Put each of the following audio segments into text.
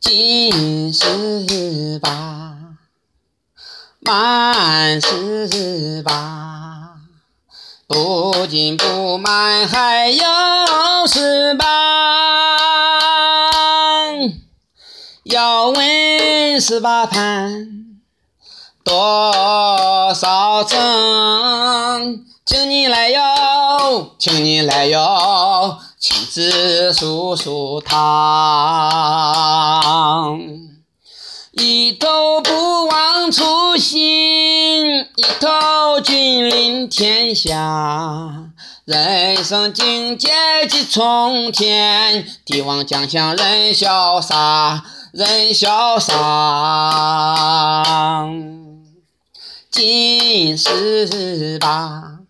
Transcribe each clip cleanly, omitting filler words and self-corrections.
金十八，满十八，不金不满还有18。要问18盘多少整？请你来哟，请你来哟，亲自数数汤。一头不忘初心，一头君临天下。人生境界即冲天，帝王将相人潇洒，人潇洒。金18，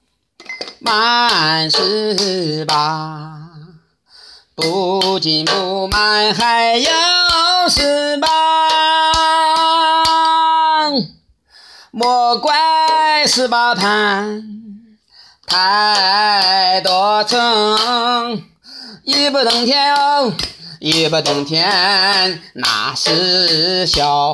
满18，不金不满还有18。莫怪18盘太多层，一步登天哦，一步登天，那是笑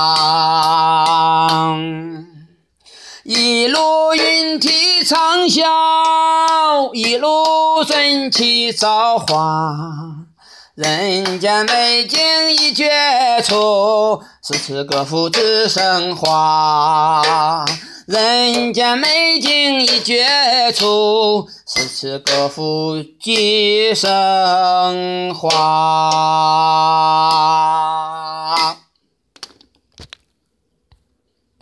话。一路云梯长啸，一路顺气造化。人间美景一绝处，诗词歌赋只剩花。人间美景一绝处，诗词歌赋只剩花。